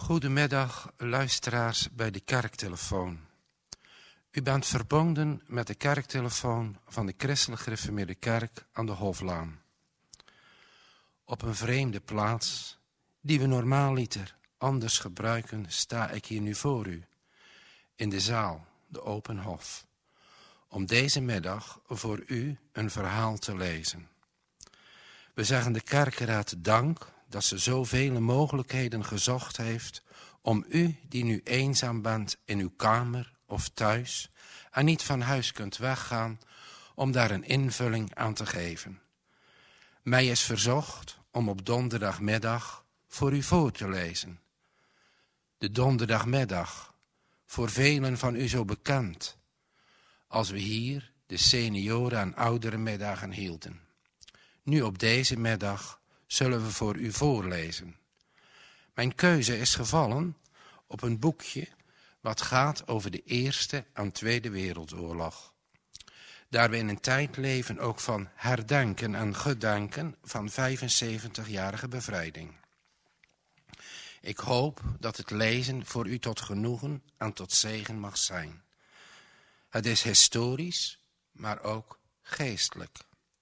Goedemiddag, luisteraars bij de kerktelefoon. U bent verbonden met de kerktelefoon van de Christelijk Gereformeerde Kerk aan de Hoflaan. Op een vreemde plaats, die we normaaliter anders gebruiken, sta ik hier nu voor u, in de zaal, de Open Hof, om deze middag voor u een verhaal te lezen. We zeggen de kerkenraad dank dat ze zoveel mogelijkheden gezocht heeft om u, die nu eenzaam bent in uw kamer of thuis en niet van huis kunt weggaan, om daar een invulling aan te geven. Mij is verzocht om op donderdagmiddag voor u voor te lezen. De donderdagmiddag, voor velen van u zo bekend, als we hier de senioren- en ouderenmiddagen hielden. Nu op deze middag zullen we voor u voorlezen. Mijn keuze is gevallen op een boekje wat gaat over de Eerste en Tweede Wereldoorlog. Daar we in een tijd leven ook van herdenken en gedenken van 75-jarige bevrijding. Ik hoop dat het lezen voor u tot genoegen en tot zegen mag zijn. Het is historisch, maar ook geestelijk.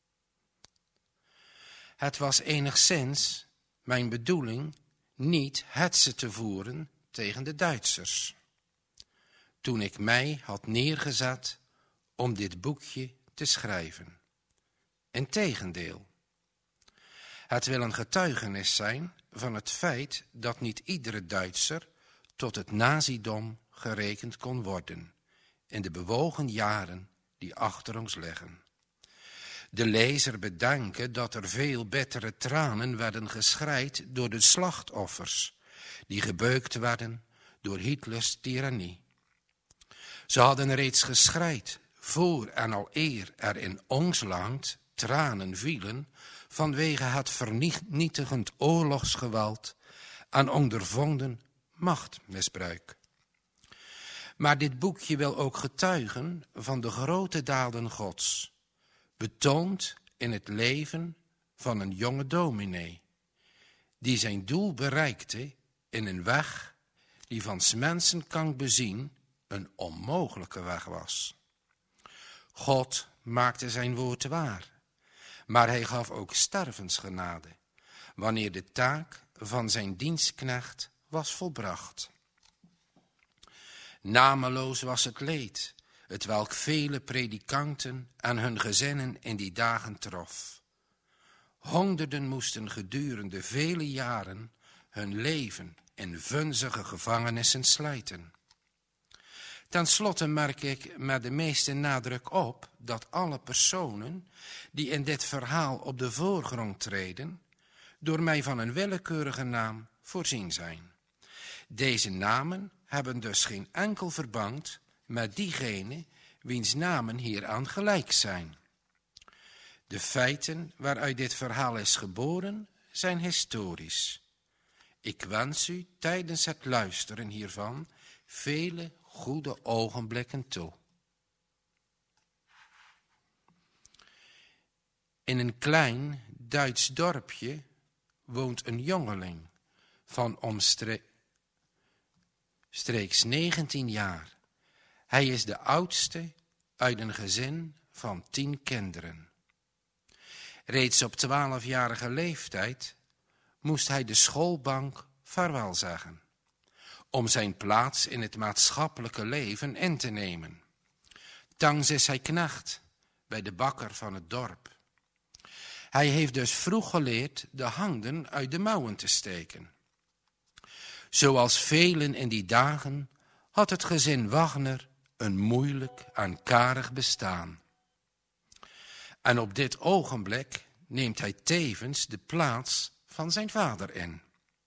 Het was enigszins mijn bedoeling niet hetze te voeren tegen de Duitsers, toen ik mij had neergezet om dit boekje te schrijven. Integendeel, het wil een getuigenis zijn van het feit dat niet iedere Duitser tot het nazidom gerekend kon worden in de bewogen jaren die achter ons liggen. De lezer bedenken dat er veel bittere tranen werden geschreid door de slachtoffers, die gebeukt werden door Hitlers tirannie. Ze hadden reeds geschreid voor en al eer er in ons land tranen vielen vanwege het vernietigend oorlogsgeweld en ondervonden machtmisbruik. Maar dit boekje wil ook getuigen van de grote daden Gods, betoond in het leven van een jonge dominee, die zijn doel bereikte in een weg die van 's mensenkant bezien een onmogelijke weg was. God maakte zijn woord waar, maar hij gaf ook stervensgenade, wanneer de taak van zijn dienstknecht was volbracht. Nameloos was het leed, hetwelk vele predikanten en hun gezinnen in die dagen trof. Honderden moesten gedurende vele jaren hun leven in vunzige gevangenissen slijten. Ten slotte merk ik met de meeste nadruk op dat alle personen die in dit verhaal op de voorgrond treden, door mij van een willekeurige naam voorzien zijn. Deze namen hebben dus geen enkel verband met diegene wiens namen hieraan gelijk zijn. De feiten waaruit dit verhaal is geboren zijn historisch. Ik wens u tijdens het luisteren hiervan vele goede ogenblikken toe. In een klein Duits dorpje woont een jongeling van omstreeks 19 jaar. Hij is de oudste uit een gezin van 10 kinderen. Reeds op 12-jarige leeftijd moest hij de schoolbank vaarwel zeggen, om zijn plaats in het maatschappelijke leven in te nemen. Thans is hij knecht bij de bakker van het dorp. Hij heeft dus vroeg geleerd de handen uit de mouwen te steken. Zoals velen in die dagen had het gezin Wagner een moeilijk en karig bestaan. En op dit ogenblik neemt hij tevens de plaats van zijn vader in.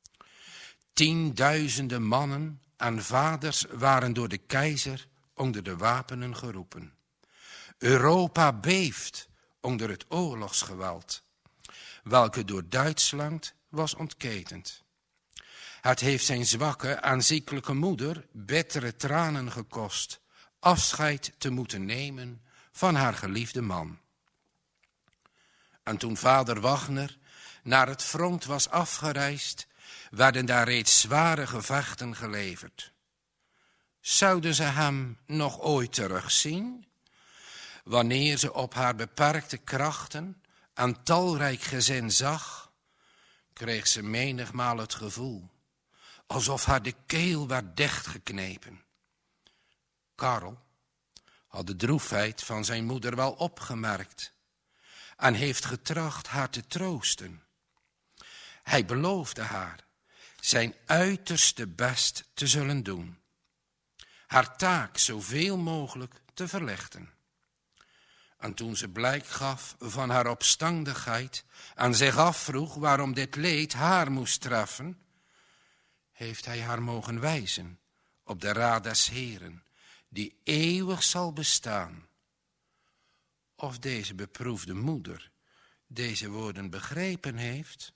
10.000 mannen en vaders waren door de keizer onder de wapenen geroepen. Europa beeft onder het oorlogsgeweld, welke door Duitsland was ontketend. Het heeft zijn zwakke en ziekelijke moeder bittere tranen gekost afscheid te moeten nemen van haar geliefde man. En toen vader Wagner naar het front was afgereisd, werden daar reeds zware gevechten geleverd. Zouden ze hem nog ooit terugzien? Wanneer ze op haar beperkte krachten en talrijk gezin zag, kreeg ze menigmaal het gevoel alsof haar de keel werd dichtgeknepen. Karel had de droefheid van zijn moeder wel opgemerkt en heeft getracht haar te troosten. Hij beloofde haar zijn uiterste best te zullen doen, haar taak zoveel mogelijk te verlichten. En toen ze blijk gaf van haar opstandigheid en zich afvroeg waarom dit leed haar moest treffen, heeft hij haar mogen wijzen op de raad des Heren, die eeuwig zal bestaan. Of deze beproefde moeder deze woorden begrepen heeft?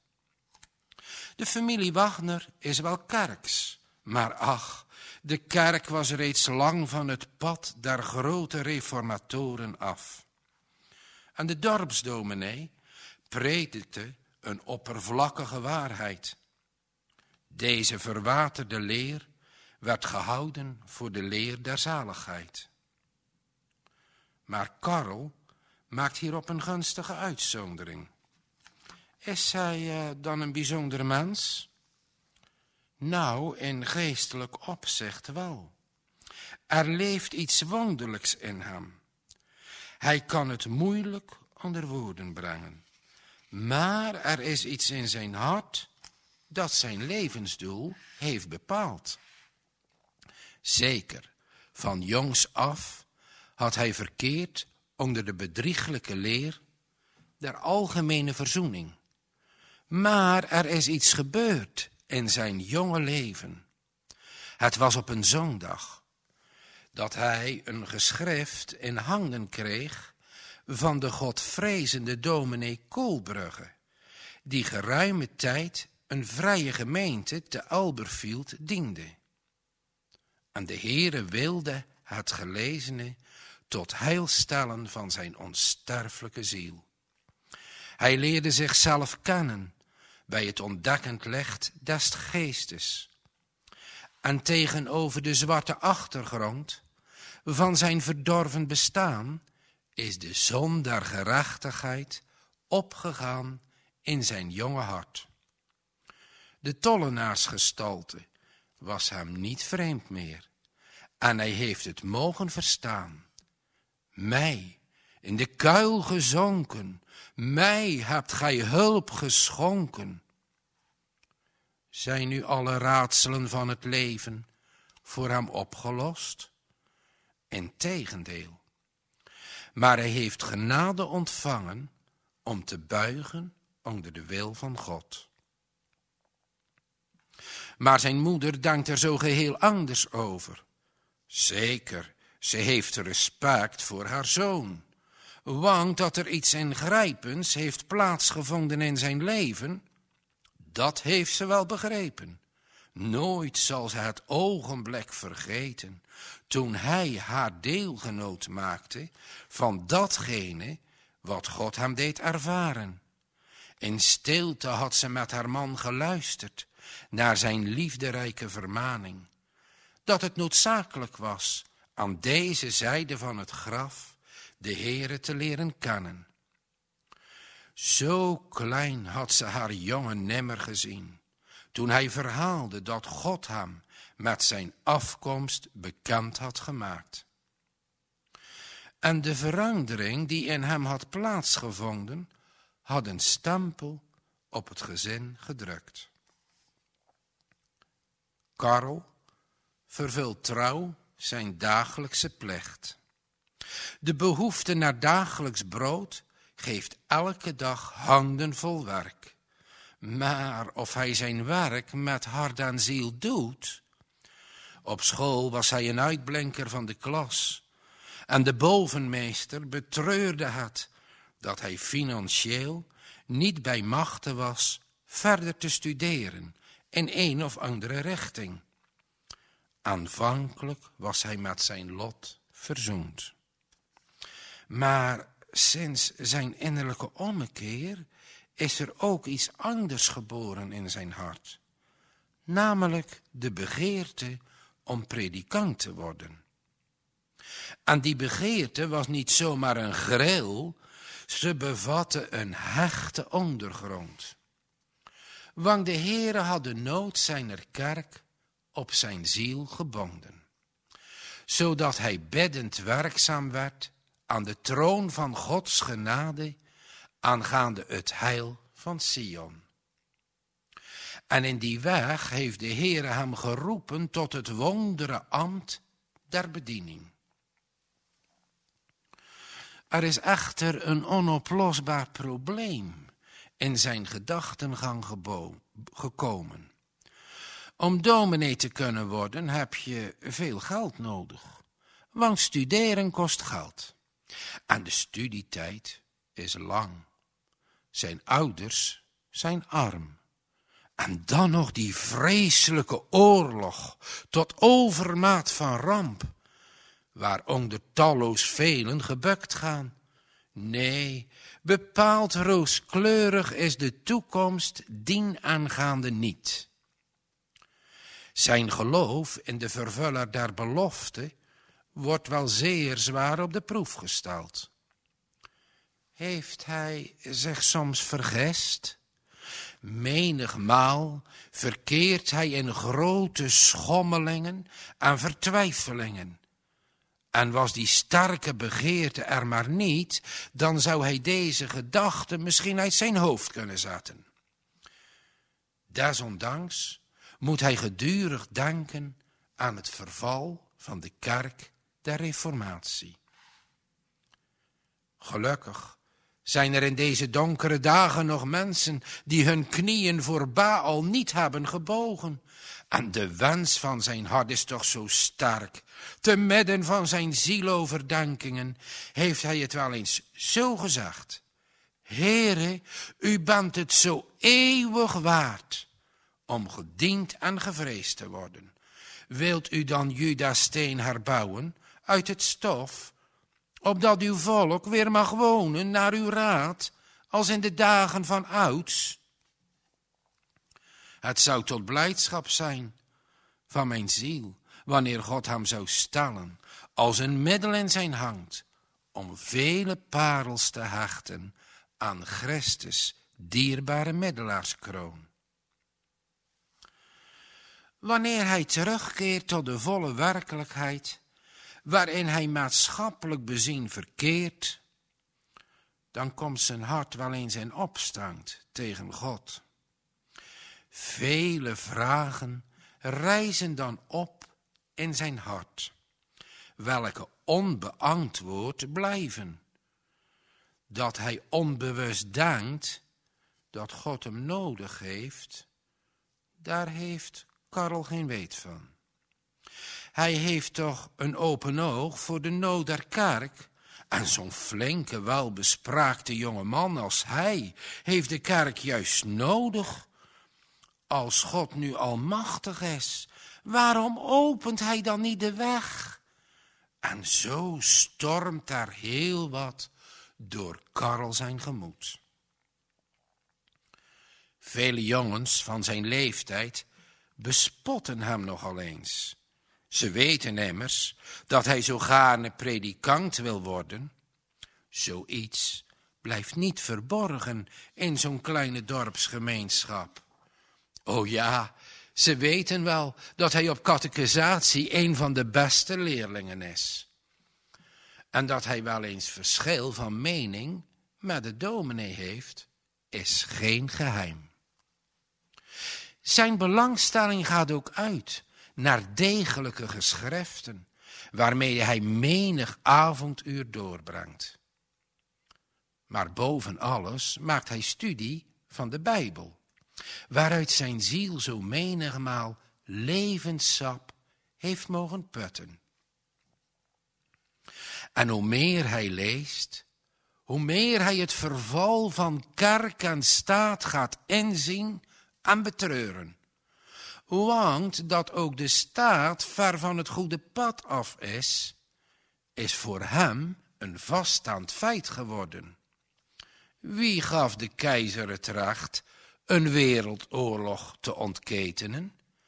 De familie Wagner is wel kerks, maar ach, de kerk was reeds lang van het pad der grote reformatoren af. En de dorpsdominee predikte een oppervlakkige waarheid. Deze verwaterde leer werd gehouden voor de leer der zaligheid. Maar Karel maakt hierop een gunstige uitzondering. Is hij dan een bijzonder mens? Nou, in geestelijk opzicht wel. Er leeft iets wonderlijks in hem. Hij kan het moeilijk onder woorden brengen. Maar er is iets in zijn hart dat zijn levensdoel heeft bepaald. Zeker, van jongs af had hij verkeerd onder de bedrieglijke leer der algemene verzoening. Maar er is iets gebeurd in zijn jonge leven. Het was op een zondag dat hij een geschrift in handen kreeg van de godvrezende dominee Koolbrugge, die geruime tijd een vrije gemeente te Alberfield diende. En de Heere wilde het gelezene tot heil stellen van zijn onsterfelijke ziel. Hij leerde zichzelf kennen bij het ontdekkend licht des geestes. En tegenover de zwarte achtergrond van zijn verdorven bestaan is de zon der gerechtigheid opgegaan in zijn jonge hart. De tollenaarsgestalte was hem niet vreemd meer en hij heeft het mogen verstaan. Mij, in de kuil gezonken, mij hebt gij hulp geschonken. Zijn nu alle raadselen van het leven voor hem opgelost? Integendeel. Maar hij heeft genade ontvangen om te buigen onder de wil van God. Maar zijn moeder denkt er zo geheel anders over. Zeker, ze heeft respect voor haar zoon. Want dat er iets ingrijpends heeft plaatsgevonden in zijn leven, dat heeft ze wel begrepen. Nooit zal ze het ogenblik vergeten toen hij haar deelgenoot maakte van datgene wat God hem deed ervaren. In stilte had ze met haar man geluisterd naar zijn liefderijke vermaning, dat het noodzakelijk was aan deze zijde van het graf de Heere te leren kennen. Zo klein had ze haar jongen nimmer gezien, toen hij verhaalde dat God hem met zijn afkomst bekend had gemaakt. En de verandering die in hem had plaatsgevonden, had een stempel op het gezin gedrukt. Karel vervult trouw zijn dagelijkse plicht. De behoefte naar dagelijks brood geeft elke dag handen vol werk. Maar of hij zijn werk met hart en ziel doet? Op school was hij een uitblinker van de klas. En de bovenmeester betreurde het dat hij financieel niet bij machte was verder te studeren in een of andere richting. Aanvankelijk was hij met zijn lot verzoend. Maar sinds zijn innerlijke ommekeer is er ook iets anders geboren in zijn hart. namelijk de begeerte om predikant te worden. En die begeerte was niet zomaar een gril, ze bevatte een hechte ondergrond. Want de Heere had de nood zijner kerk op zijn ziel gebonden, zodat hij biddend werkzaam werd aan de troon van Gods genade aangaande het heil van Sion. En in die weg heeft de Heere hem geroepen tot het wondere ambt der bediening. Er is echter een onoplosbaar probleem in zijn gedachtengang gekomen. Om dominee te kunnen worden heb je veel geld nodig, want studeren kost geld. En de studietijd is lang. Zijn ouders zijn arm. En dan nog die vreselijke oorlog, tot overmaat van ramp, waaronder talloos velen gebukt gaan. Nee, bepaald rooskleurig is de toekomst dienaangaande niet. Zijn geloof in de vervuller der belofte wordt wel zeer zwaar op de proef gesteld. Heeft hij zich soms vergist? Menigmaal verkeert hij in grote schommelingen en vertwijfelingen. En was die sterke begeerte er maar niet, dan zou hij deze gedachte misschien uit zijn hoofd kunnen zetten. Desondanks moet hij gedurig denken aan het verval van de kerk der Reformatie. Gelukkig zijn er in deze donkere dagen nog mensen die hun knieën voor Baal niet hebben gebogen. En de wens van zijn hart is toch zo sterk. Te midden van zijn zieloverdenkingen heeft hij het wel eens zo gezegd: Heere, u bent het zo eeuwig waard om gediend en gevreesd te worden. Wilt u dan Juda's steen herbouwen uit het stof, opdat uw volk weer mag wonen naar uw raad, als in de dagen van ouds? Het zou tot blijdschap zijn van mijn ziel, wanneer God hem zou stellen als een middel in zijn hand, om vele parels te hechten aan Christus' dierbare middelaarskroon. Wanneer hij terugkeert tot de volle werkelijkheid, waarin hij maatschappelijk bezien verkeert, dan komt zijn hart wel eens in opstand tegen God. Vele vragen rijzen dan op in zijn hart, welke onbeantwoord blijven. Dat hij onbewust denkt dat God hem nodig heeft, daar heeft Karel geen weet van. Hij heeft toch een open oog voor de nood der kerk. En zo'n flinke, welbespraakte jonge man als hij heeft de kerk juist nodig. Als God nu almachtig is, waarom opent hij dan niet de weg? En zo stormt daar heel wat door Karel zijn gemoed. Vele jongens van zijn leeftijd bespotten hem nogal eens. Ze weten immers dat hij zo gaarne predikant wil worden. Zoiets blijft niet verborgen in zo'n kleine dorpsgemeenschap. O ja, ze weten wel dat hij op catechisatie een van de beste leerlingen is. En dat hij wel eens verschil van mening met de dominee heeft, is geen geheim. Zijn belangstelling gaat ook uit naar degelijke geschriften, waarmee hij menig avonduur doorbrengt. Maar boven alles maakt hij studie van de Bijbel, waaruit zijn ziel zo menigmaal levenssap heeft mogen putten. En hoe meer hij leest, hoe meer hij het verval van kerk en staat gaat inzien en betreuren. Want dat ook de staat ver van het goede pad af is voor hem een vaststaand feit geworden. Wie gaf de keizer het recht een wereldoorlog te ontketenen?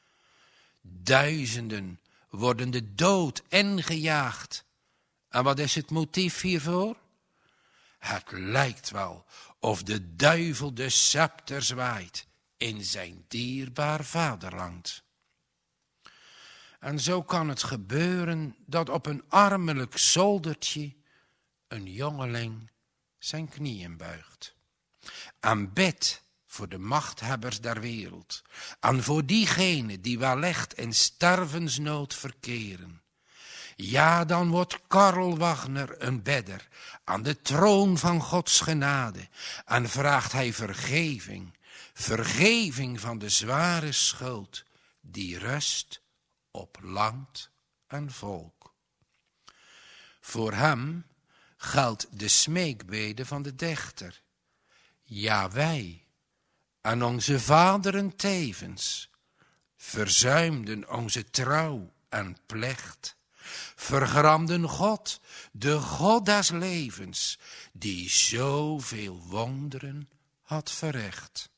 Duizenden worden de dood ingejaagd. En wat is het motief hiervoor? Het lijkt wel of de duivel de scepter zwaait in zijn dierbaar vaderland. En zo kan het gebeuren dat op een armelijk zoldertje een jongeling zijn knieën buigt. En bidt voor de machthebbers der wereld. En voor diegenen die wellicht in stervensnood verkeren. Ja, dan wordt Karl Wagner een bidder aan de troon van Gods genade. En vraagt hij vergeving. Vergeving van de zware schuld die rust op land en volk. Voor hem geldt de smeekbede van de dichter. Ja, wij en onze vaderen tevens verzuimden onze trouw en plicht, vergramden God, de God des levens, die zoveel wonderen had verricht.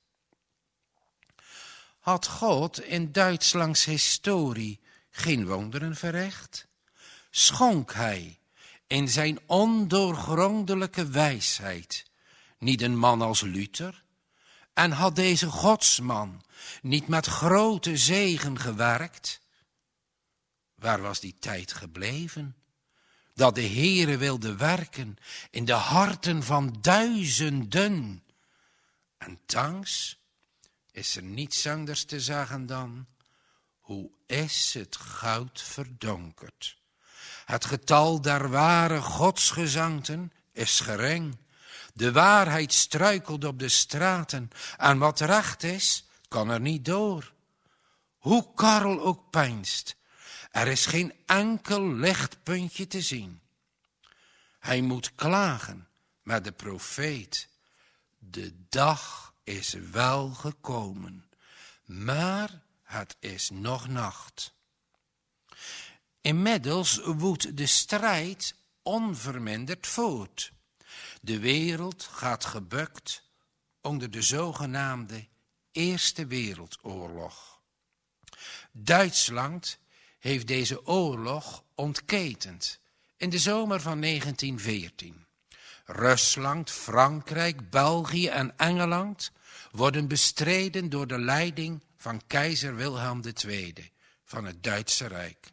Had God in Duitslands historie geen wonderen verricht? Schonk hij in zijn ondoorgrondelijke wijsheid niet een man als Luther? En had deze godsman niet met grote zegen gewerkt? Waar was die tijd gebleven? Dat de Heere wilde werken in de harten van duizenden. En thans is er niets anders te zeggen dan: hoe is het goud verdonkerd? Het getal der ware godsgezanten is gering. De waarheid struikelt op de straten en wat recht is, kan er niet door. Hoe Karel ook peinst, er is geen enkel lichtpuntje te zien. Hij moet klagen met de profeet. De dag is wel gekomen, maar het is nog nacht. Inmiddels woedt de strijd onverminderd voort. De wereld gaat gebukt onder de zogenaamde Eerste Wereldoorlog. Duitsland heeft deze oorlog ontketend in de zomer van 1914. Rusland, Frankrijk, België en Engeland worden bestreden door de leiding van keizer Wilhelm II van het Duitse Rijk.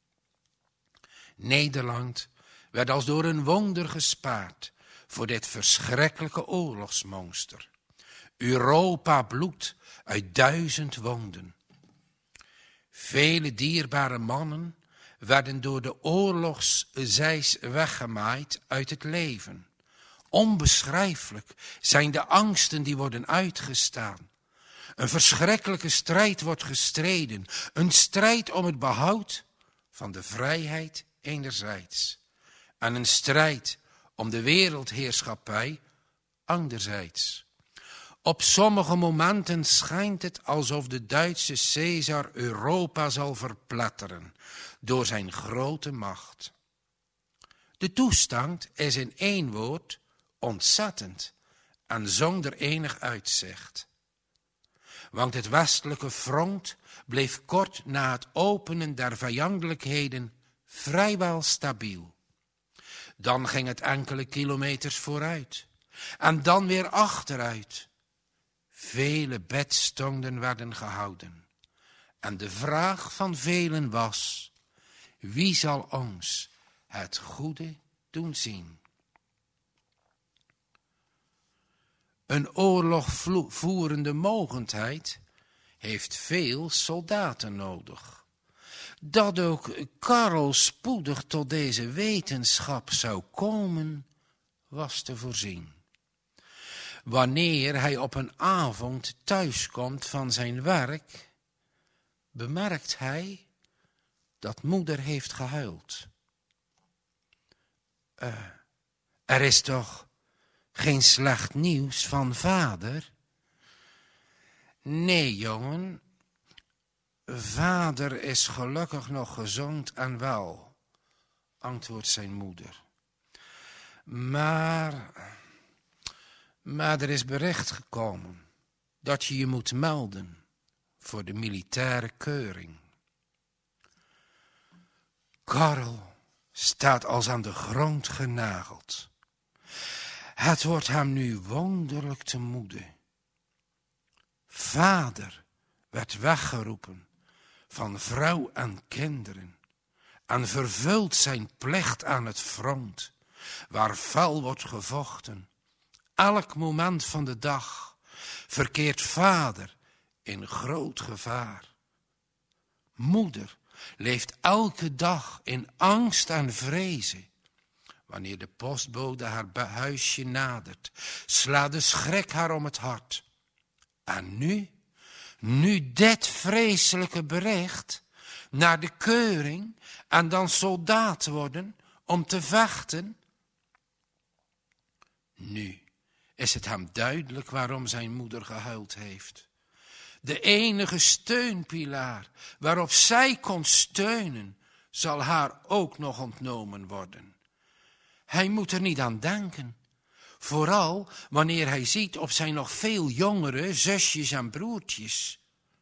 Nederland werd als door een wonder gespaard voor dit verschrikkelijke oorlogsmonster. Europa bloedt uit 1000 wonden. Vele dierbare mannen werden door de oorlogszeis weggemaaid uit het leven. Onbeschrijfelijk zijn de angsten die worden uitgestaan. Een verschrikkelijke strijd wordt gestreden. Een strijd om het behoud van de vrijheid enerzijds. En een strijd om de wereldheerschappij anderzijds. Op sommige momenten schijnt het alsof de Duitse Caesar Europa zal verpletteren door zijn grote macht. De toestand is in één woord ontzettend en zonder enig uitzicht. Want het westelijke front bleef kort na het openen der vijandelijkheden vrijwel stabiel. Dan ging het enkele kilometers vooruit en dan weer achteruit. Vele bedstonden werden gehouden en de vraag van velen was: wie zal ons het goede doen zien? Een oorlogvoerende mogendheid heeft veel soldaten nodig. Dat ook Karel spoedig tot deze wetenschap zou komen, was te voorzien. Wanneer hij op een avond thuiskomt van zijn werk, bemerkt hij dat moeder heeft gehuild. Er is toch geen slecht nieuws van vader? Nee, jongen, vader is gelukkig nog gezond en wel, antwoordt zijn moeder. Maar er is bericht gekomen dat je je moet melden voor de militaire keuring. Karel staat als aan de grond genageld. Het wordt hem nu wonderlijk te moede. Vader werd weggeroepen van vrouw en kinderen en vervult zijn plicht aan het front, waar fel wordt gevochten. Elk moment van de dag verkeert vader in groot gevaar. Moeder leeft elke dag in angst en vrezen. Wanneer de postbode haar huisje nadert, slaat de schrik haar om het hart. En nu dit vreselijke bericht, naar de keuring en dan soldaat worden om te vechten. Nu is het hem duidelijk waarom zijn moeder gehuild heeft. De enige steunpilaar waarop zij kon steunen, zal haar ook nog ontnomen worden. Hij moet er niet aan denken. Vooral wanneer hij ziet op zijn nog veel jongere zusjes en broertjes.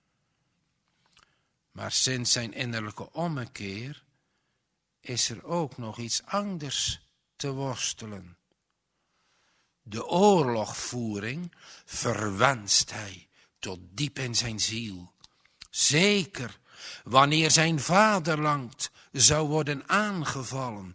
Maar sinds zijn innerlijke ommekeer is er ook nog iets anders te worstelen. De oorlogvoering verwenst hij tot diep in zijn ziel. Zeker wanneer zijn vaderland zou worden aangevallen.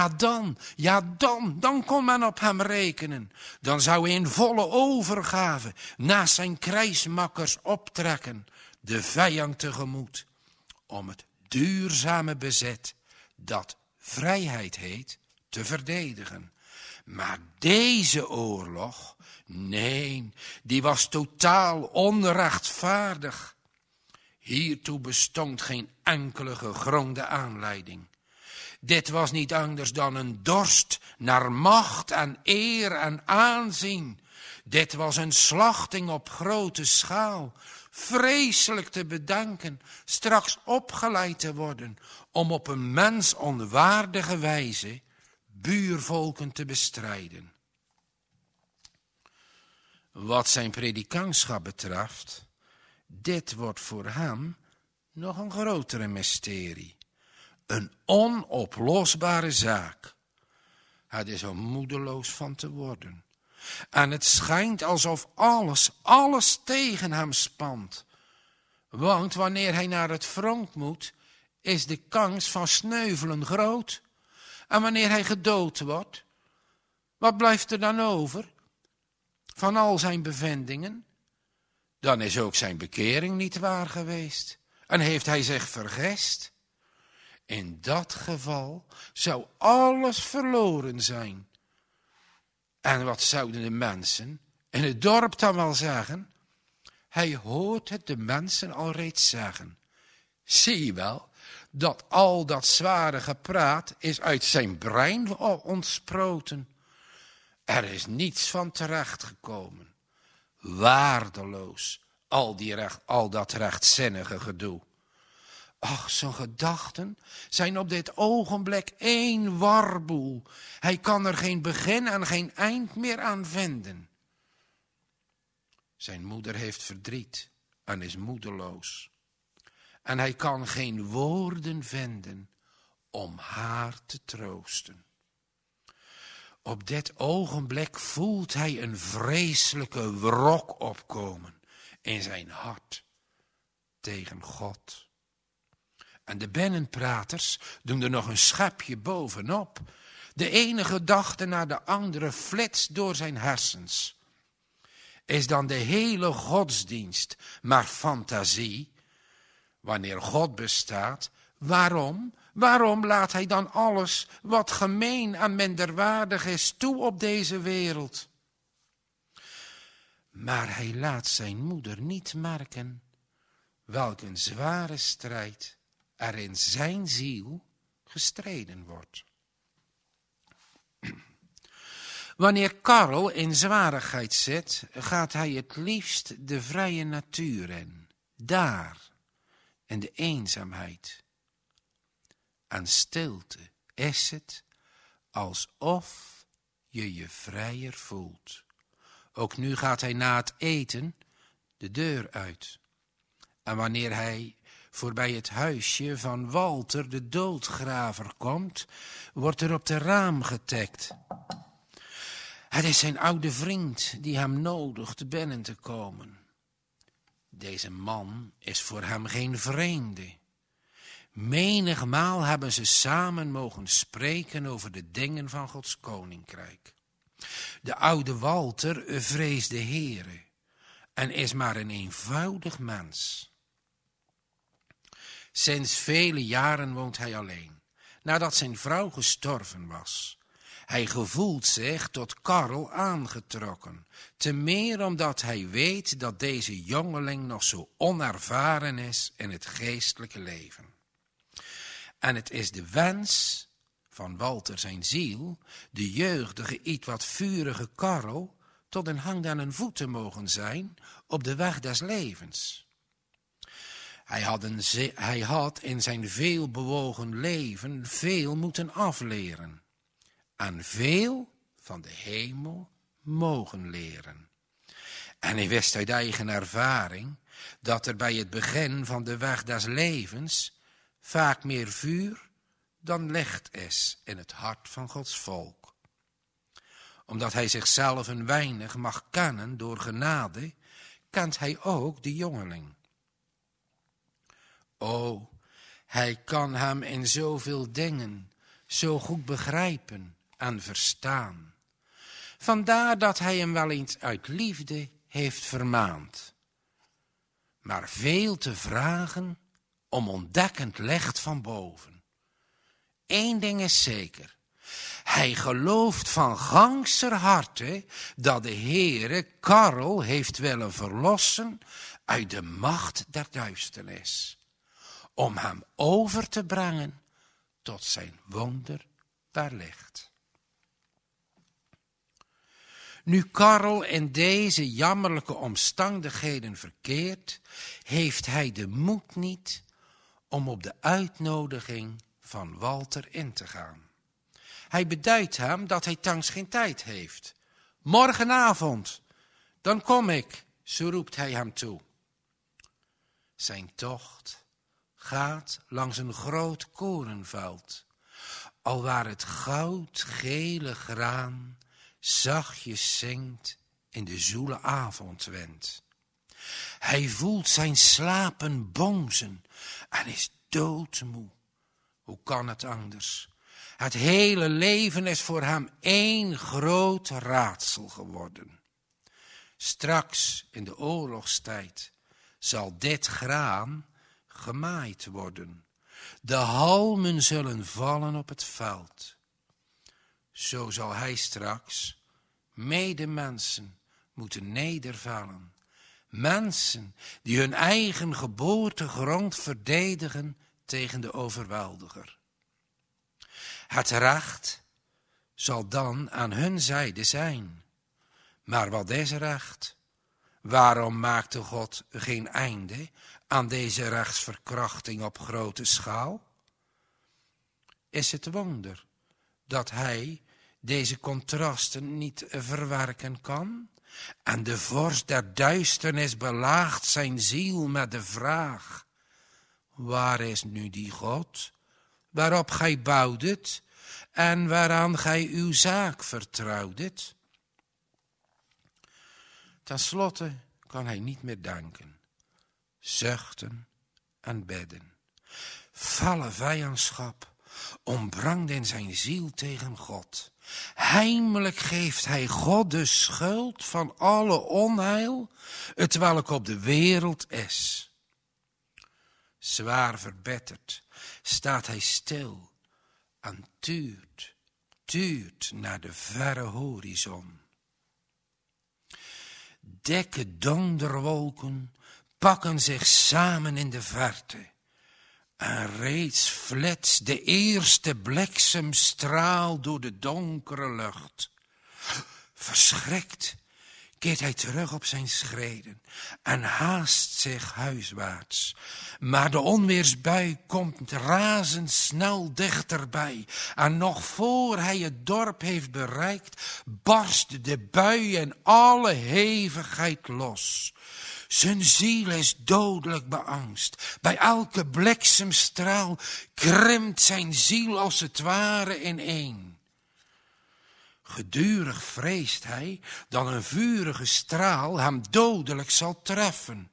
Dan kon men op hem rekenen. Dan zou hij in volle overgave naast zijn krijgsmakkers optrekken, de vijand tegemoet, om het duurzame bezit dat vrijheid heet te verdedigen. Maar deze oorlog, nee, die was totaal onrechtvaardig. Hiertoe bestond geen enkele gegronde aanleiding. Dit was niet anders dan een dorst naar macht en eer en aanzien. Dit was een slachting op grote schaal, vreselijk te bedenken, straks opgeleid te worden om op een mens onwaardige wijze buurvolken te bestrijden. Wat zijn predikantschap betreft, dit wordt voor hem nog een grotere mysterie. Een onoplosbare zaak. Het is er moedeloos van te worden. En het schijnt alsof alles tegen hem spant. Want wanneer hij naar het front moet, is de kans van sneuvelen groot. En wanneer hij gedood wordt, wat blijft er dan over? Van al zijn bevindingen? Dan is ook zijn bekering niet waar geweest. En heeft hij zich vergist? In dat geval zou alles verloren zijn. En wat zouden de mensen in het dorp dan wel zeggen? Hij hoort het de mensen al reeds zeggen. Zie je wel, dat al dat zware gepraat is uit zijn brein ontsproten. Er is niets van terechtgekomen. Waardeloos, al dat rechtzinnige gedoe. Ach, zijn gedachten zijn op dit ogenblik één warboel. Hij kan er geen begin en geen eind meer aan vinden. Zijn moeder heeft verdriet en is moedeloos. En hij kan geen woorden vinden om haar te troosten. Op dit ogenblik voelt hij een vreselijke wrok opkomen in zijn hart tegen God. En de binnenpraters doen er nog een schepje bovenop. De ene gedachte na de andere flitst door zijn hersens. Is dan de hele godsdienst maar fantasie? Wanneer God bestaat, waarom laat hij dan alles wat gemeen en minderwaardig is toe op deze wereld? Maar hij laat zijn moeder niet merken welk een zware strijd er in zijn ziel gestreden wordt. Wanneer Karel in zwarigheid zit, gaat hij het liefst de vrije natuur in. Daar, in de eenzaamheid. En stilte is het alsof je je vrijer voelt. Ook nu gaat hij na het eten de deur uit. En wanneer hij voorbij het huisje van Walter de doodgraver komt, wordt er op de raam getikt. Het is zijn oude vriend die hem nodigt binnen te komen. Deze man is voor hem geen vreemde. Menigmaal hebben ze samen mogen spreken over de dingen van Gods koninkrijk. De oude Walter vreest de Heere en is maar een eenvoudig mens. Sinds vele jaren woont hij alleen, nadat zijn vrouw gestorven was. Hij gevoelt zich tot Karel aangetrokken, te meer omdat hij weet dat deze jongeling nog zo onervaren is in het geestelijke leven. En het is de wens van Walter zijn ziel, de jeugdige, ietwat vurige Karel, tot een hang aan een voet te mogen zijn op de weg des levens. Hij had in zijn veel bewogen leven veel moeten afleren en veel van de hemel mogen leren. En hij wist uit eigen ervaring dat er bij het begin van de weg des levens vaak meer vuur dan licht is in het hart van Gods volk. Omdat hij zichzelf een weinig mag kennen door genade, kent hij ook de jongeling. O, hij kan hem in zoveel dingen zo goed begrijpen en verstaan. Vandaar dat hij hem wel eens uit liefde heeft vermaand. Maar veel te vragen om ontdekkend licht van boven. Eén ding is zeker. Hij gelooft van gangster harte dat de Heere Karel heeft willen verlossen uit de macht der duisternis. Om hem over te brengen tot zijn wonderbaar licht. Nu Karel in deze jammerlijke omstandigheden verkeert, heeft hij de moed niet om op de uitnodiging van Walter in te gaan. Hij beduidt hem dat hij thans geen tijd heeft. Morgenavond, dan kom ik, zo roept hij hem toe. Zijn tocht gaat langs een groot korenveld, alwaar het goudgele graan zachtjes zingt in de zoele avondwind. Hij voelt zijn slapen bonzen en is doodmoe. Hoe kan het anders? Het hele leven is voor hem één groot raadsel geworden. Straks in de oorlogstijd zal dit graan gemaaid worden. De halmen zullen vallen op het veld. Zo zal hij straks medemensen moeten nedervallen. Mensen die hun eigen geboortegrond verdedigen tegen de overweldiger. Het recht zal dan aan hun zijde zijn. Maar wat is recht? Waarom maakte God geen einde aan deze rechtsverkrachting op grote schaal? Is het wonder dat hij deze contrasten niet verwerken kan? En de vorst der duisternis belaagt zijn ziel met de vraag: waar is nu die God, waarop gij bouwdet en waaraan gij uw zaak vertrouwdet? Ten slotte kan hij niet meer danken, zuchten en bidden. Felle vijandschap ombrangt in zijn ziel tegen God. Heimelijk geeft hij God de schuld van alle onheil, het welk op de wereld is. Zwaar verbitterd staat hij stil en tuurt naar de verre horizon. Dikke donderwolken pakken zich samen in de verte. En reeds flitst de eerste bliksemstraal door de donkere lucht. Verschrikt keert hij terug op zijn schreden en haast zich huiswaarts. Maar de onweersbui komt razendsnel dichterbij. En nog voor hij het dorp heeft bereikt, barst de bui in alle hevigheid los. Zijn ziel is dodelijk beangst. Bij elke bliksemstraal krimpt zijn ziel als het ware ineen. Gedurig vreest hij dat een vurige straal hem dodelijk zal treffen.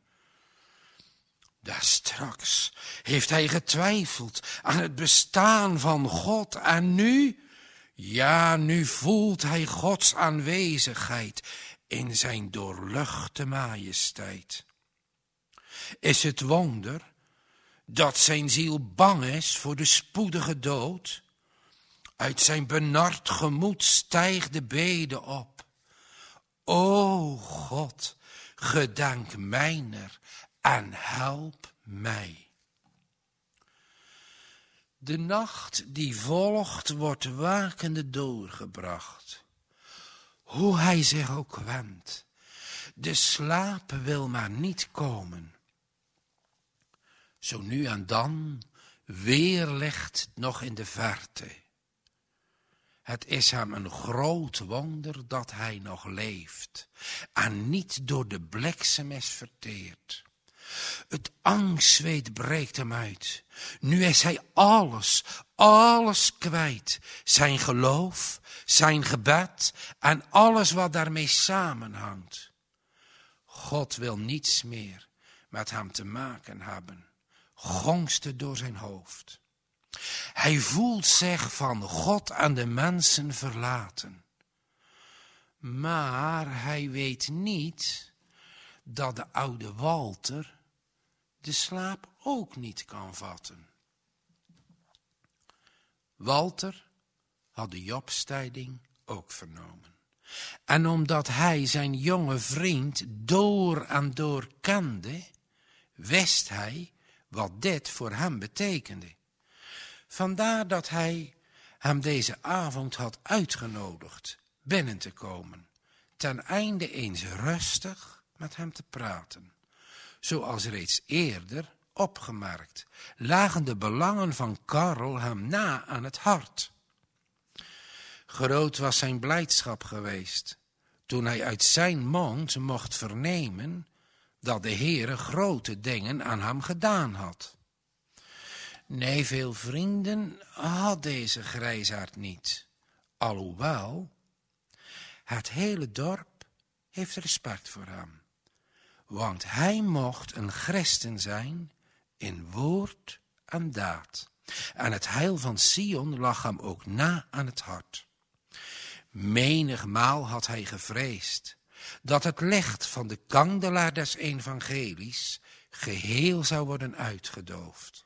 Daarstraks heeft hij getwijfeld aan het bestaan van God en nu, ja, nu voelt hij Gods aanwezigheid in zijn doorluchte majesteit. Is het wonder dat zijn ziel bang is voor de spoedige dood? Uit zijn benard gemoed stijgt de bede op. O God, gedenk mijner en help mij. De nacht die volgt wordt wakende doorgebracht. Hoe hij zich ook wendt, de slaap wil maar niet komen. Zo nu en dan weerlicht nog in de verte. Het is hem een groot wonder dat hij nog leeft en niet door de bliksem is verteerd. Het angstzweet breekt hem uit. Nu is hij alles kwijt. Zijn geloof, zijn gebed en alles wat daarmee samenhangt. God wil niets meer met hem te maken hebben, gongste door zijn hoofd. Hij voelt zich van God en de mensen verlaten. Maar hij weet niet dat de oude Walter de slaap ook niet kan vatten. Walter had de jobstijding ook vernomen. En omdat hij zijn jonge vriend door en door kende, wist hij wat dit voor hem betekende. Vandaar dat hij hem deze avond had uitgenodigd binnen te komen, ten einde eens rustig met hem te praten. Zoals reeds eerder opgemerkt, lagen de belangen van Karel hem na aan het hart. Groot was zijn blijdschap geweest, toen hij uit zijn mond mocht vernemen dat de Heere grote dingen aan hem gedaan had. Nee, veel vrienden had deze grijsaard niet, alhoewel het hele dorp heeft respect voor hem. Want hij mocht een christen zijn in woord en daad. En het heil van Sion lag hem ook na aan het hart. Menigmaal had hij gevreesd dat het licht van de kandelaar des evangelies geheel zou worden uitgedoofd.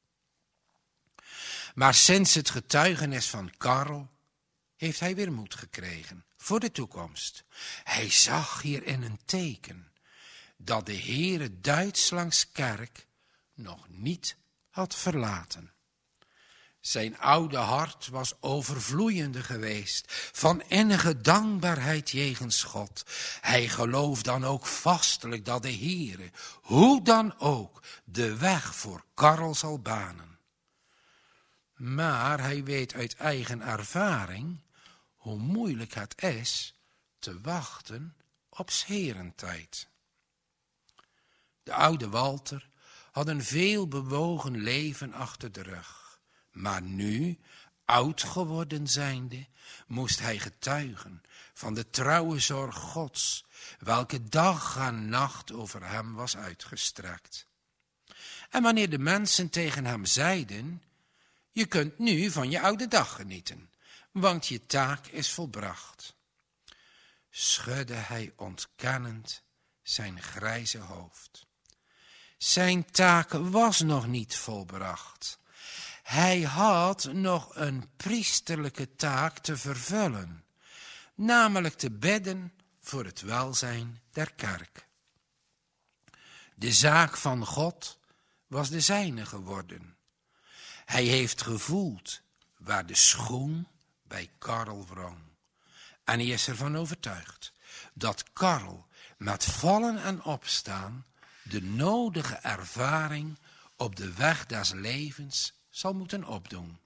Maar sinds het getuigenis van Karel heeft hij weer moed gekregen voor de toekomst. Hij zag hierin een teken dat de Heere Duitslands kerk nog niet had verlaten. Zijn oude hart was overvloeiende geweest van innige dankbaarheid jegens God. Hij gelooft dan ook vastelijk dat de Heere, hoe dan ook, de weg voor Karel zal banen. Maar hij weet uit eigen ervaring hoe moeilijk het is te wachten op 's Heeren tijd. De oude Walter had een veel bewogen leven achter de rug. Maar nu, oud geworden zijnde, moest hij getuigen van de trouwe zorg Gods, welke dag en nacht over hem was uitgestrekt. En wanneer de mensen tegen hem zeiden: je kunt nu van je oude dag genieten, want je taak is volbracht, schudde hij ontkennend zijn grijze hoofd. Zijn taak was nog niet volbracht. Hij had nog een priesterlijke taak te vervullen, namelijk te bidden voor het welzijn der kerk. De zaak van God was de zijne geworden. Hij heeft gevoeld waar de schoen bij Karel wrong. En hij is ervan overtuigd dat Karel met vallen en opstaan de nodige ervaring op de weg des levens zal moeten opdoen.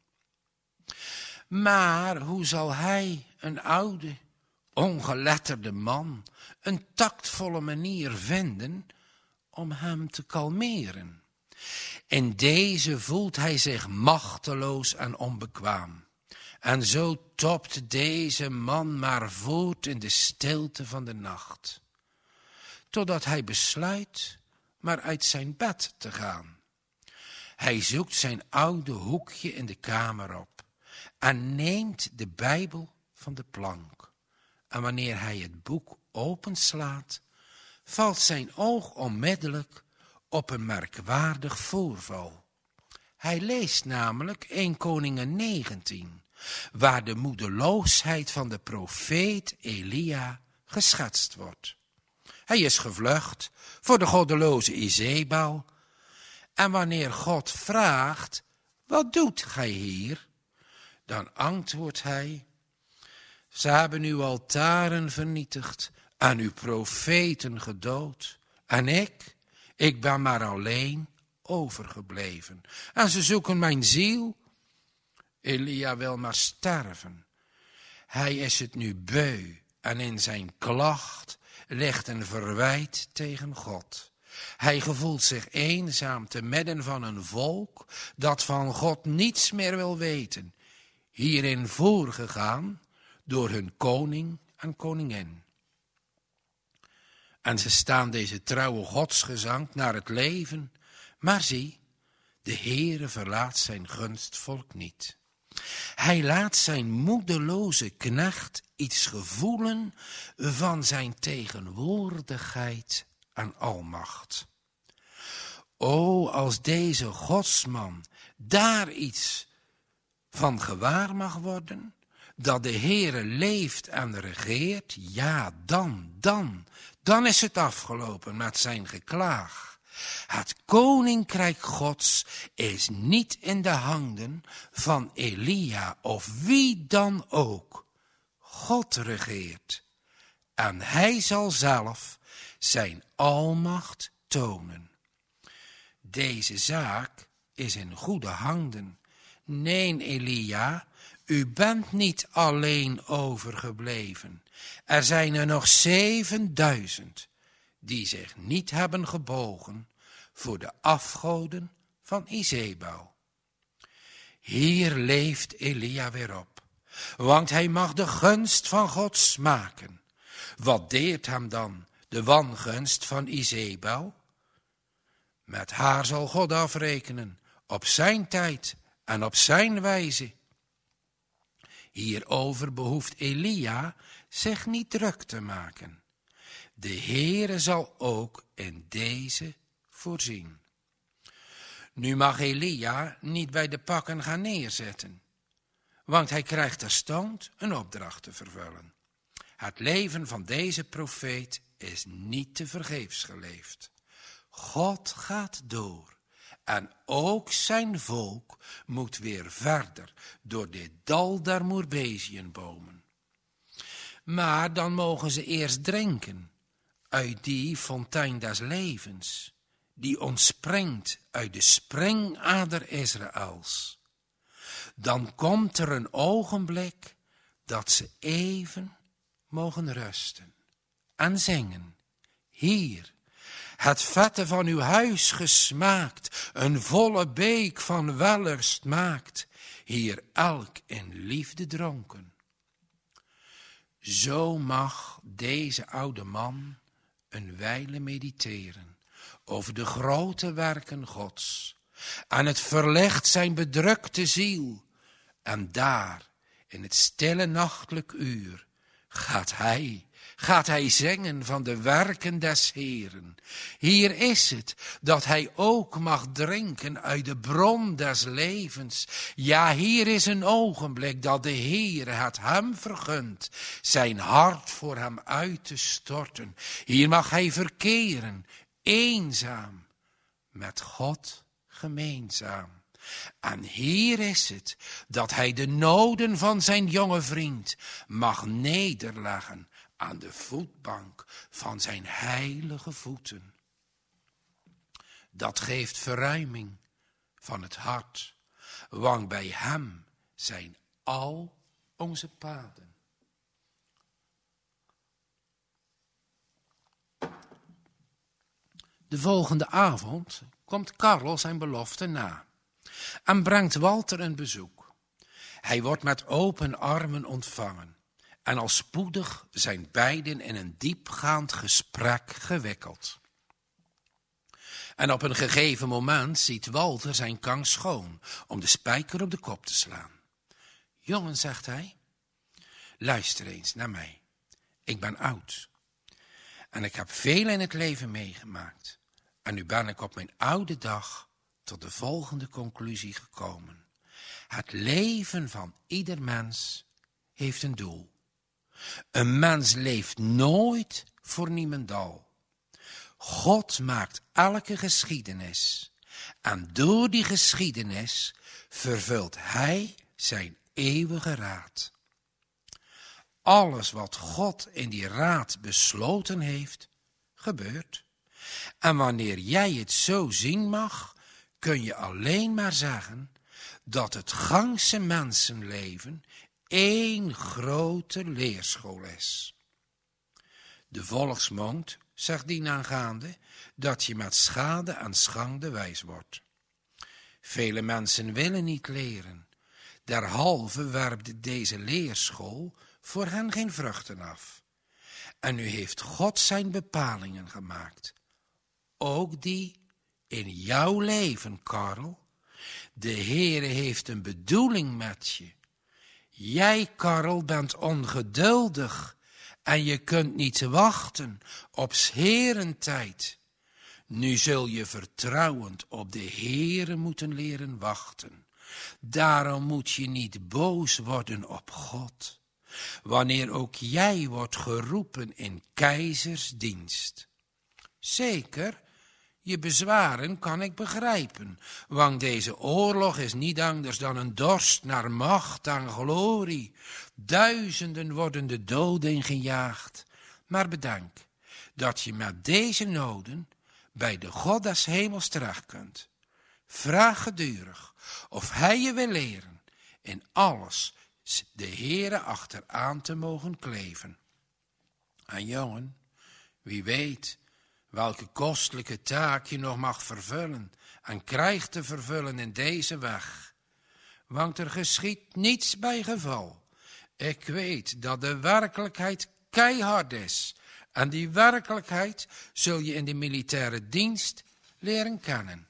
Maar hoe zal hij, een oude, ongeletterde man, een tactvolle manier vinden om hem te kalmeren. In deze voelt hij zich machteloos en onbekwaam. En zo topt deze man maar voort in de stilte van de nacht. Totdat hij besluit maar uit zijn bed te gaan. Hij zoekt zijn oude hoekje in de kamer op en neemt de Bijbel van de plank. En wanneer hij het boek openslaat, valt zijn oog onmiddellijk op een merkwaardig voorval. Hij leest namelijk 1 Koningen 19, waar de moedeloosheid van de profeet Elia geschetst wordt. Hij is gevlucht voor de goddeloze Izebel. En wanneer God vraagt, wat doet gij hier? Dan antwoordt hij, ze hebben uw altaren vernietigd en uw profeten gedood. En ik ben maar alleen overgebleven. En ze zoeken mijn ziel. Elia wil maar sterven. Hij is het nu beu en in zijn klacht ligt een verwijt tegen God. Hij gevoelt zich eenzaam te midden van een volk dat van God niets meer wil weten. Hierin voorgegaan door hun koning en koningin. En ze staan deze trouwe godsgezang naar het leven. Maar zie, de Heere verlaat zijn gunstvolk niet. Hij laat zijn moedeloze knecht iets gevoelen van zijn tegenwoordigheid en almacht. O, als deze godsman daar iets van gewaar mag worden, dat de Heere leeft en regeert, ja, dan is het afgelopen met zijn geklaag. Het koninkrijk Gods is niet in de handen van Elia of wie dan ook. God regeert en hij zal zelf zijn almacht tonen. Deze zaak is in goede handen. Nee, Elia, u bent niet alleen overgebleven. Er zijn er nog 7000 die zich niet hebben gebogen voor de afgoden van Izebel. Hier leeft Elia weer op, want hij mag de gunst van God smaken. Wat deert hem dan de wangunst van Izebel? Met haar zal God afrekenen, op zijn tijd en op zijn wijze. Hierover behoeft Elia zich niet druk te maken. De Heere zal ook in deze voorzien. Nu mag Elia niet bij de pakken gaan neerzetten, want hij krijgt terstond een opdracht te vervullen. Het leven van deze profeet is niet te vergeefs geleefd. God gaat door en ook zijn volk moet weer verder door dit dal der moerbeziënbomen. Maar dan mogen ze eerst drinken uit die fontein des levens, die ontspringt uit de springader Israëls. Dan komt er een ogenblik dat ze even mogen rusten en zingen. Hier, het vette van uw huis gesmaakt, een volle beek van wellust maakt, hier elk in liefde dronken. Zo mag deze oude man een wijle mediteren over de grote werken Gods. En het verlicht zijn bedrukte ziel. En daar, in het stille nachtelijk uur, gaat hij zingen van de werken des Heeren. Hier is het, dat hij ook mag drinken uit de bron des levens. Ja, hier is een ogenblik dat de Heere het hem vergunt, zijn hart voor hem uit te storten. Hier mag hij verkeren, eenzaam, met God gemeenzaam. En hier is het, dat hij de noden van zijn jonge vriend mag nederleggen aan de voetbank van zijn heilige voeten. Dat geeft verruiming van het hart, want bij hem zijn al onze paden. De volgende avond komt Karel zijn belofte na en brengt Walter een bezoek. Hij wordt met open armen ontvangen en al spoedig zijn beiden in een diepgaand gesprek gewikkeld. En op een gegeven moment ziet Walter zijn kang schoon om de spijker op de kop te slaan. Jongen, zegt hij, luister eens naar mij. Ik ben oud en ik heb veel in het leven meegemaakt. En nu ben ik op mijn oude dag tot de volgende conclusie gekomen. Het leven van ieder mens heeft een doel. Een mens leeft nooit voor niemendal. God maakt elke geschiedenis en door die geschiedenis vervult hij zijn eeuwige raad. Alles wat God in die raad besloten heeft, gebeurt. En wanneer jij het zo zien mag, kun je alleen maar zeggen dat het gangse mensenleven één grote leerschool is. De volksmond zegt dienaangaande dat je met schade en schande wijs wordt. Vele mensen willen niet leren. Derhalve werpt deze leerschool voor hen geen vruchten af. En nu heeft God zijn bepalingen gemaakt. Ook die in jouw leven, Karel. De Heere heeft een bedoeling met je. Jij, Karel, bent ongeduldig en je kunt niet wachten op 's Heeren tijd. Nu zul je vertrouwend op de Heere moeten leren wachten. Daarom moet je niet boos worden op God, wanneer ook jij wordt geroepen in keizersdienst. Zeker, je bezwaren kan ik begrijpen, want deze oorlog is niet anders dan een dorst naar macht en glorie. Duizenden worden de dood ingejaagd. Maar bedenk dat je met deze noden bij de God des hemels terecht kunt. Vraag gedurig of hij je wil leren in alles de Heere achteraan te mogen kleven. En jongen, wie weet welke kostelijke taak je nog mag vervullen en krijgt te vervullen in deze weg. Want er geschiet niets bij geval. Ik weet dat de werkelijkheid keihard is. En die werkelijkheid zul je in de militaire dienst leren kennen.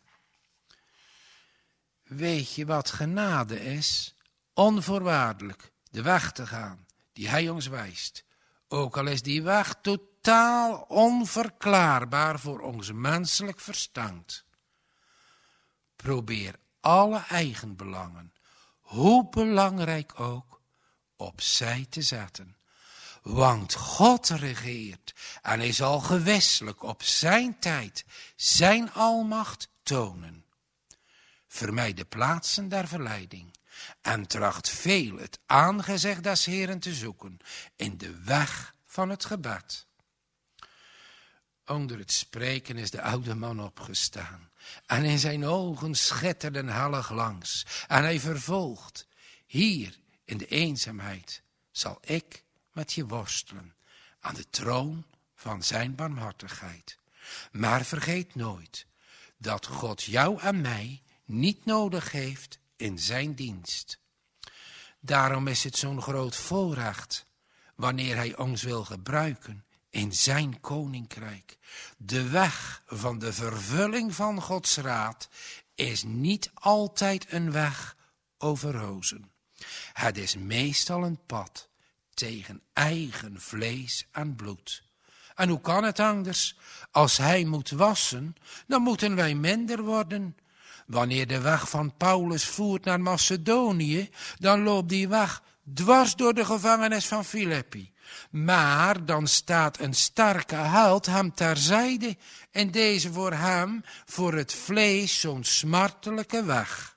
Weet je wat genade is? Onvoorwaardelijk de weg te gaan die hij ons wijst. Ook al is die weg totaal onverklaarbaar voor ons menselijk verstand. Probeer alle eigenbelangen, hoe belangrijk ook, opzij te zetten. Want God regeert en hij zal gewisselijk op zijn tijd zijn almacht tonen. Vermijd de plaatsen der verleiding en tracht veel het aangezicht des Heeren te zoeken in de weg van het gebed. Onder het spreken is de oude man opgestaan en in zijn ogen schitterde een helle glans en hij vervolgt: hier in de eenzaamheid zal ik met je worstelen aan de troon van zijn barmhartigheid. Maar vergeet nooit dat God jou en mij niet nodig heeft in zijn dienst. Daarom is het zo'n groot voorrecht wanneer hij ons wil gebruiken in zijn koninkrijk. De weg van de vervulling van Gods raad is niet altijd een weg over rozen. Het is meestal een pad tegen eigen vlees en bloed. En hoe kan het anders? Als hij moet wassen, dan moeten wij minder worden. Wanneer de weg van Paulus voert naar Macedonië, dan loopt die weg dwars door de gevangenis van Filippi. Maar dan staat een sterke held hem terzijde in deze voor hem, voor het vlees, zo'n smartelijke weg.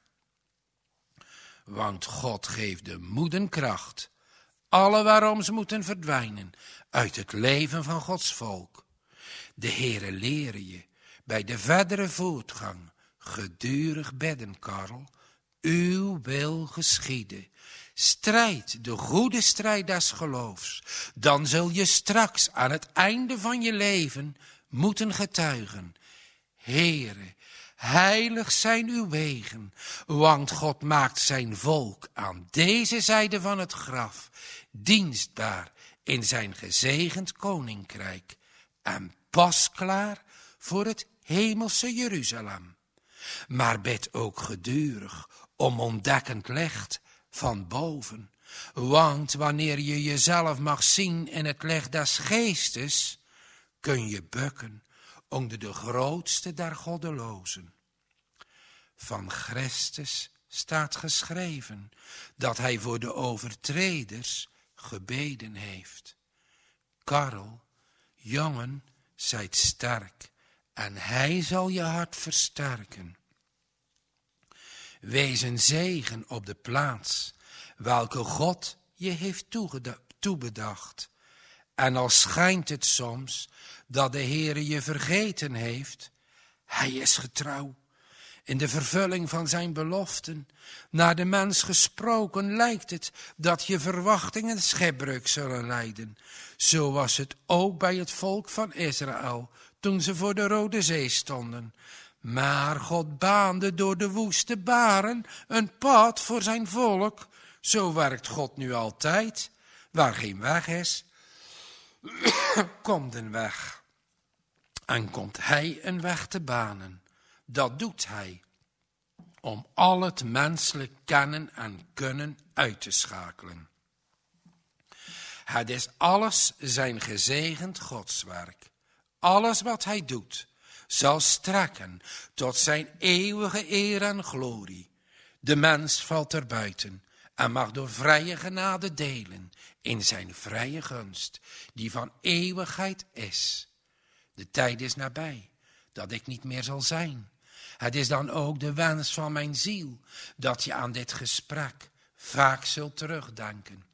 Want God geeft de moeden kracht. Alle waarom ze moeten verdwijnen uit het leven van Gods volk. De Heere leren je bij de verdere voortgang gedurig bidden, Karel. Uw wil geschieden. Strijd de goede strijd des geloofs. Dan zul je straks aan het einde van je leven moeten getuigen. Heere, heilig zijn uw wegen, want God maakt zijn volk aan deze zijde van het graf dienstbaar in zijn gezegend koninkrijk en pasklaar voor het hemelse Jeruzalem. Maar bid ook gedurig om ontdekkend licht van boven, want wanneer je jezelf mag zien in het licht des geestes, kun je bukken onder de grootste der goddelozen. Van Christus staat geschreven dat hij voor de overtreders gebeden heeft. Karel, jongen, zijt sterk en hij zal je hart versterken. Wees een zegen op de plaats welke God je heeft toebedacht. En al schijnt het soms dat de Heere je vergeten heeft, hij is getrouw. In de vervulling van zijn beloften, naar de mens gesproken, lijkt het dat je verwachtingen schipbreuk zullen lijden. Zo was het ook bij het volk van Israël, toen ze voor de Rode Zee stonden. Maar God baande door de woeste baren een pad voor zijn volk. Zo werkt God nu altijd. Waar geen weg is, komt een weg. En komt hij een weg te banen. Dat doet hij om al het menselijk kennen en kunnen uit te schakelen. Het is alles zijn gezegend Godswerk. Alles wat hij doet zal strekken tot zijn eeuwige eer en glorie. De mens valt er buiten en mag door vrije genade delen in zijn vrije gunst, die van eeuwigheid is. De tijd is nabij dat ik niet meer zal zijn. Het is dan ook de wens van mijn ziel dat je aan dit gesprek vaak zult terugdenken.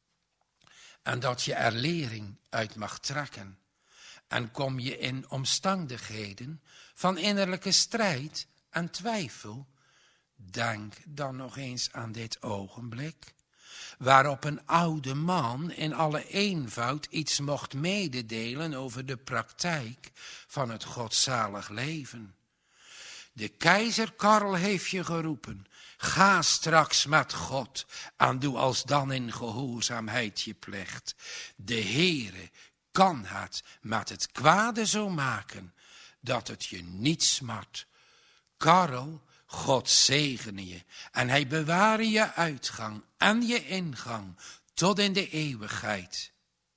En dat je er lering uit mag trekken. En kom je in omstandigheden van innerlijke strijd en twijfel, denk dan nog eens aan dit ogenblik, waarop een oude man in alle eenvoud iets mocht mededelen over de praktijk van het godzalig leven. De keizer Karel heeft je geroepen, ga straks met God en doe alsdan in gehoorzaamheid je plicht. De Heere kan het met het kwade zo maken, dat het je niet smart. Karel, God zegene je en hij beware je uitgang en je ingang tot in de eeuwigheid.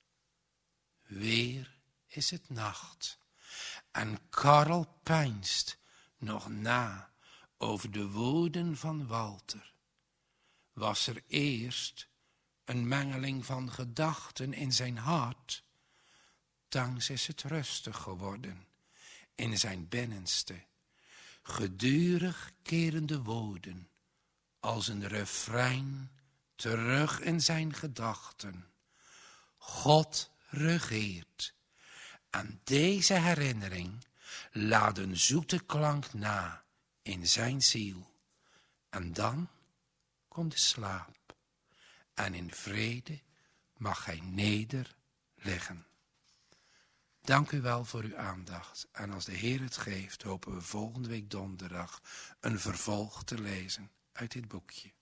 Weer is het nacht en Karel peinst nog na over de woorden van Walter. Was er eerst een mengeling van gedachten in zijn hart, thans is het rustig geworden in zijn binnenste. Gedurig keren de woorden als een refrein terug in zijn gedachten. God regeert. En deze herinnering laat een zoete klank na in zijn ziel. En dan komt de slaap. En in vrede mag hij nederliggen. Dank u wel voor uw aandacht. En als de Heer het geeft, hopen we volgende week donderdag een vervolg te lezen uit dit boekje.